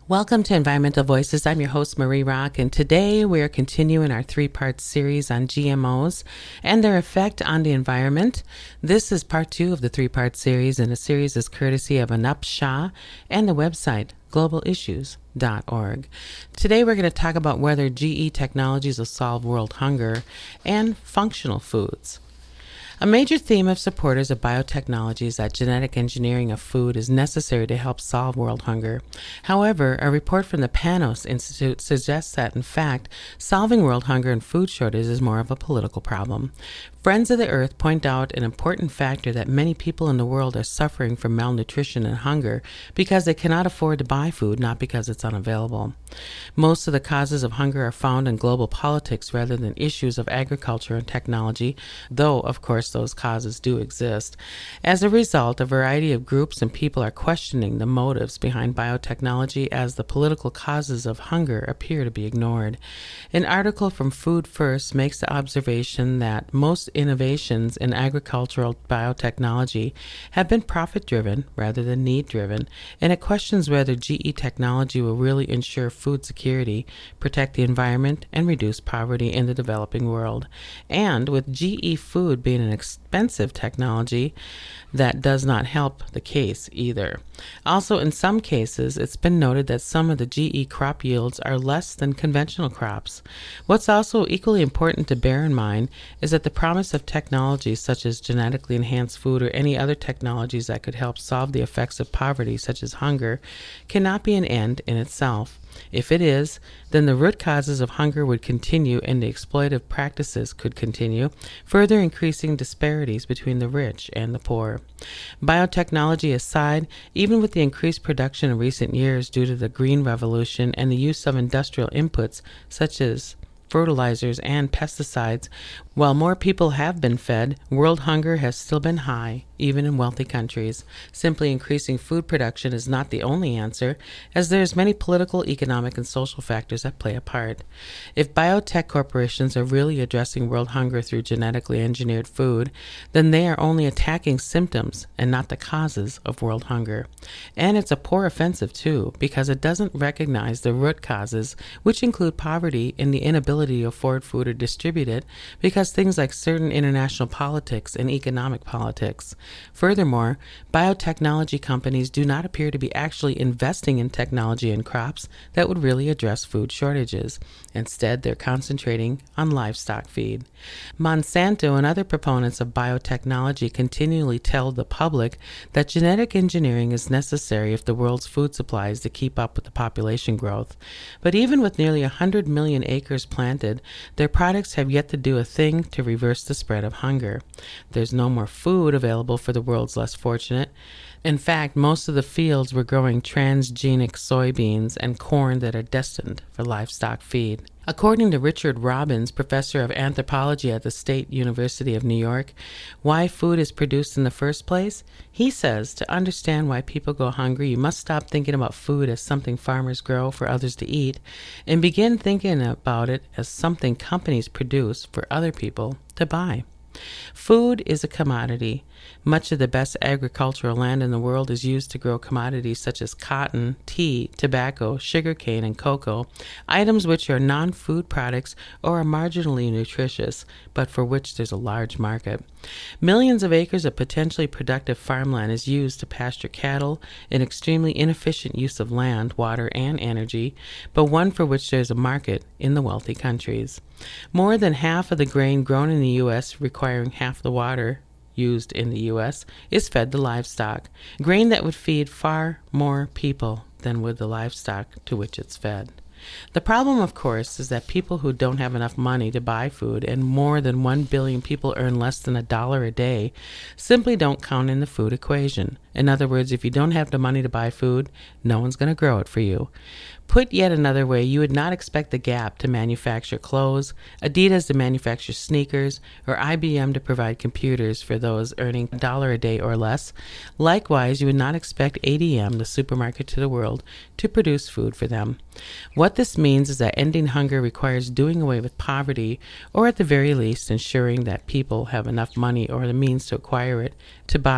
Welcome to Environmental Voices. I'm your host, Marie Rock, and today we are continuing our three-part series on GMOs and their effect on the environment. This is part 2 of the three-part series, and the series is courtesy of Anup Shah and the website globalissues.org. Today we're going to talk about whether GE technologies will solve world hunger and functional foods. A major theme of supporters of biotechnology is that genetic engineering of food is necessary to help solve world hunger. However, a report from the Panos Institute suggests that, in fact, solving world hunger and food shortages is more of a political problem. Friends of the Earth point out an important factor that many people in the world are suffering from malnutrition and hunger because they cannot afford to buy food, not because it's unavailable. Most of the causes of hunger are found in global politics rather than issues of agriculture and technology, though, of course, those causes do exist. As a result, a variety of groups and people are questioning the motives behind biotechnology as the political causes of hunger appear to be ignored. An article from Food First makes the observation that most innovations in agricultural biotechnology have been profit-driven rather than need-driven, and it questions whether GE technology will really ensure food security, protect the environment, and reduce poverty in the developing world. And with GE food being an expensive technology, that does not help the case either. Also, in some cases, it's been noted that some of the GE crop yields are less than conventional crops. What's also equally important to bear in mind is that the promise of technologies such as genetically enhanced food or any other technologies that could help solve the effects of poverty, such as hunger, cannot be an end in itself. If it is, then the root causes of hunger would continue and the exploitative practices could continue, further increasing disparities between the rich and the poor. Biotechnology aside, even with the increased production in recent years due to the green revolution and the use of industrial inputs such as fertilizers and pesticides, while more people have been fed, world hunger has still been high, even in wealthy countries. Simply increasing food production is not the only answer, as there's many political, economic, and social factors that play a part. If biotech corporations are really addressing world hunger through genetically engineered food, then they are only attacking symptoms and not the causes of world hunger. And it's a poor offensive, too, because it doesn't recognize the root causes, which include poverty and the inability to afford food or distribute it, because things like certain international politics and economic politics. Furthermore, biotechnology companies do not appear to be actually investing in technology and crops that would really address food shortages. Instead, they're concentrating on livestock feed. Monsanto and other proponents of biotechnology continually tell the public that genetic engineering is necessary if the world's food supply is to keep up with the population growth. But even with nearly 100 million acres planted, their products have yet to do a thing to reverse the spread of hunger. There's no more food available for the world's less fortunate. In fact, most of the fields were growing transgenic soybeans and corn that are destined for livestock feed. According to Richard Robbins, professor of anthropology at the State University of New York, why food is produced in the first place? He says, to understand why people go hungry, you must stop thinking about food as something farmers grow for others to eat and begin thinking about it as something companies produce for other people to buy. Food is a commodity. Much of the best agricultural land in the world is used to grow commodities such as cotton, tea, tobacco, sugarcane, and cocoa, items which are non-food products or are marginally nutritious, but for which there's a large market. Millions of acres of potentially productive farmland is used to pasture cattle, an extremely inefficient use of land, water, and energy, but one for which there's a market in the wealthy countries. More than half of the grain grown in the U.S., requiring half the water used in the U.S., is fed to livestock, grain that would feed far more people than would the livestock to which it's fed. The problem, of course, is that people who don't have enough money to buy food, and more than 1 billion people earn less than $1 a day, simply don't count in the food equation. In other words, if you don't have the money to buy food, no one's going to grow it for you. Put yet another way, you would not expect the Gap to manufacture clothes, Adidas to manufacture sneakers, or IBM to provide computers for those earning $1 a day or less. Likewise, you would not expect ADM, the supermarket to the world, to produce food for them. What this means is that ending hunger requires doing away with poverty, or at the very least ensuring that people have enough money or the means to acquire it to buy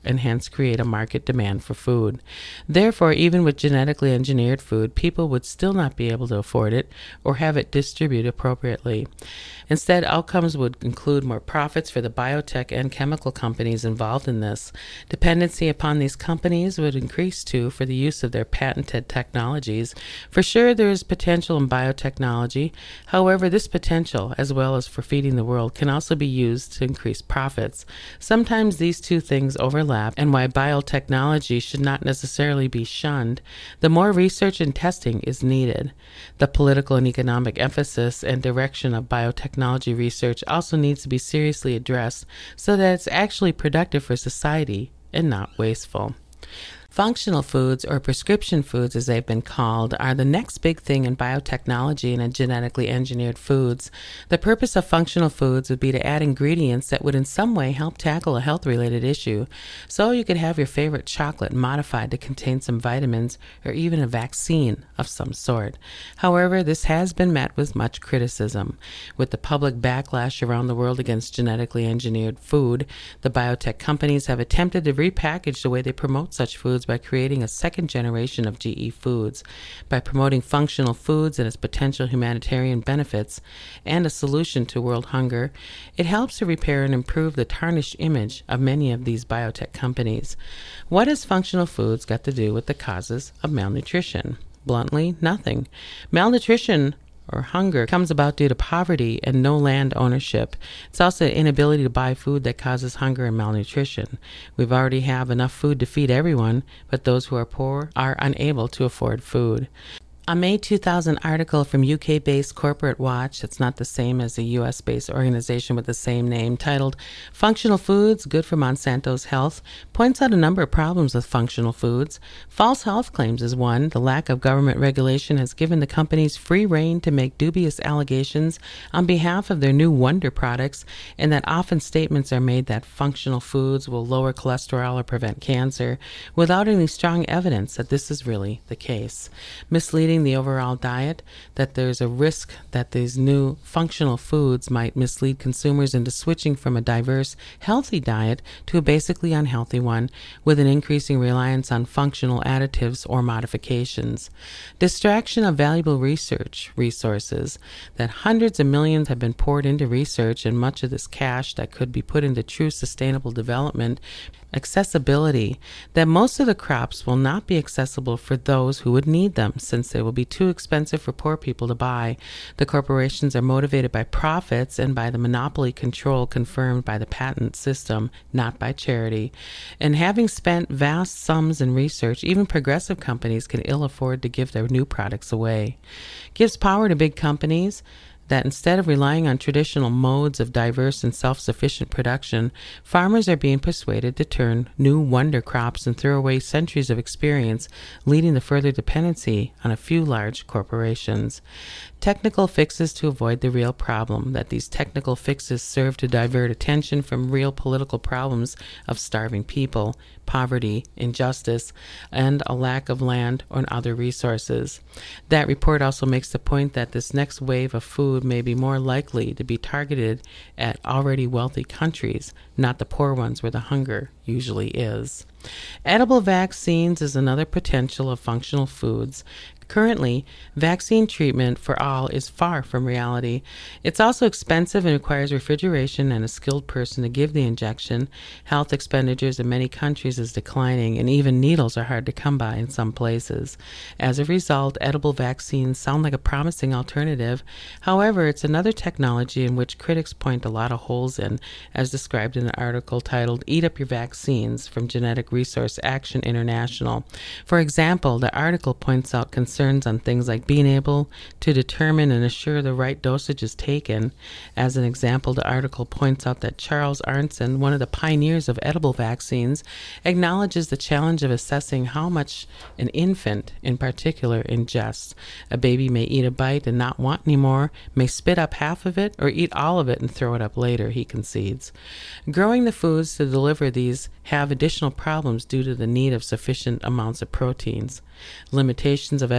and hence create a market demand for food. Therefore, even with genetically engineered food, people would still not be able to afford it or have it distributed appropriately. Instead, outcomes would include more profits for the biotech and chemical companies involved in this. Dependency upon these companies would increase too for the use of their patented technologies. For sure, there is potential in biotechnology. However, this potential, as well as for feeding the world, can also be used to increase profits. Sometimes these two things overlap, and why biotechnology should not necessarily be shunned. The more research and testing is needed. The political and economic emphasis and direction of biotechnology research also needs to be seriously addressed so that it's actually productive for society and not wasteful. Functional foods, or prescription foods as they've been called, are the next big thing in biotechnology and in genetically engineered foods. The purpose of functional foods would be to add ingredients that would in some way help tackle a health-related issue. So you could have your favorite chocolate modified to contain some vitamins or even a vaccine of some sort. However, this has been met with much criticism. With the public backlash around the world against genetically engineered food, the biotech companies have attempted to repackage the way they promote such foods by creating a second generation of GE foods. By promoting functional foods and its potential humanitarian benefits and a solution to world hunger, it helps to repair and improve the tarnished image of many of these biotech companies. What has functional foods got to do with the causes of malnutrition? Bluntly, nothing. Malnutrition or hunger comes about due to poverty and no land ownership. It's also the inability to buy food that causes hunger and malnutrition. We've already have enough food to feed everyone, but those who are poor are unable to afford food. A May 2000 article from UK-based Corporate Watch, that's not the same as the US-based organization with the same name, titled Functional Foods, Good for Monsanto's Health, points out a number of problems with functional foods. False health claims is one. The lack of government regulation has given the companies free rein to make dubious allegations on behalf of their new wonder products, and that often statements are made that functional foods will lower cholesterol or prevent cancer, without any strong evidence that this is really the case. Misleading the overall diet, that there's a risk that these new functional foods might mislead consumers into switching from a diverse, healthy diet to a basically unhealthy one with an increasing reliance on functional additives or modifications. Distraction of valuable research resources, that hundreds of millions have been poured into research and much of this cash that could be put into true sustainable development. Accessibility, that most of the crops will not be accessible for those who would need them since they will be too expensive for poor people to buy. The corporations are motivated by profits and by the monopoly control confirmed by the patent system, not by charity. And having spent vast sums in research, even progressive companies can ill afford to give their new products away. Gives power to big companies that instead of relying on traditional modes of diverse and self-sufficient production, farmers are being persuaded to turn new wonder crops and throw away centuries of experience, leading to further dependency on a few large corporations. Technical fixes to avoid the real problem, that these technical fixes serve to divert attention from real political problems of starving people, poverty, injustice, and a lack of land or other resources. That report also makes the point that this next wave of food may be more likely to be targeted at already wealthy countries, not the poor ones where the hunger usually is. Edible vaccines is another potential of functional foods. Currently, vaccine treatment for all is far from reality. It's also expensive and requires refrigeration and a skilled person to give the injection. Health expenditures in many countries is declining, and even needles are hard to come by in some places. As a result, edible vaccines sound like a promising alternative. However, it's another technology in which critics point a lot of holes in, as described in an article titled Eat Up Your Vaccines from Genetic Resource Action International. For example, the article points out concerns on things like being able to determine and assure the right dosage is taken. As an example, the article points out that Charles Arntzen, one of the pioneers of edible vaccines, acknowledges the challenge of assessing how much an infant, in particular, ingests. A baby may eat a bite and not want any more, may spit up half of it, or eat all of it and throw it up later, he concedes. Growing the foods to deliver these have additional problems due to the need of sufficient amounts of proteins. Limitations of edible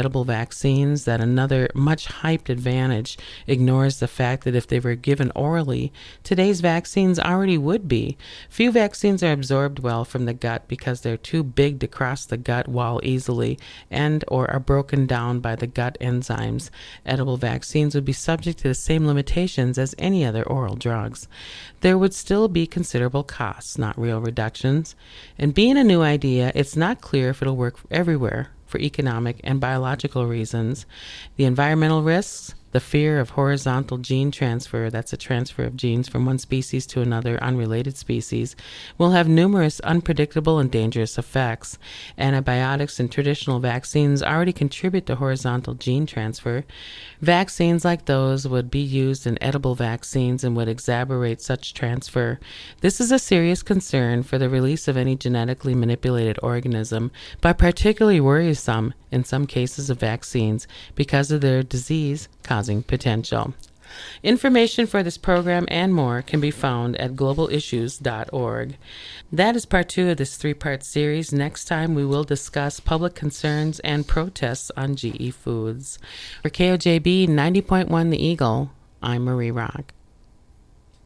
edible vaccines that another much hyped advantage ignores the fact that if they were given orally, today's vaccines already would be. Few vaccines are absorbed well from the gut because they're too big to cross the gut wall easily and or are broken down by the gut enzymes. Edible vaccines would be subject to the same limitations as any other oral drugs. There would still be considerable costs, not real reductions. And being a new idea, it's not clear if it'll work everywhere for economic and biological reasons. The environmental risks, the fear of horizontal gene transfer, that's a transfer of genes from one species to another unrelated species, will have numerous unpredictable and dangerous effects. Antibiotics and traditional vaccines already contribute to horizontal gene transfer. Vaccines like those would be used in edible vaccines and would exacerbate such transfer. This is a serious concern for the release of any genetically manipulated organism, but particularly worrisome in some cases of vaccines because of their disease-causing potential. Information for this program and more can be found at globalissues.org. That is part 2 of this 3-part series. Next time we will discuss public concerns and protests on GE Foods. For KOJB 90.1 The Eagle, I'm Marie Rock.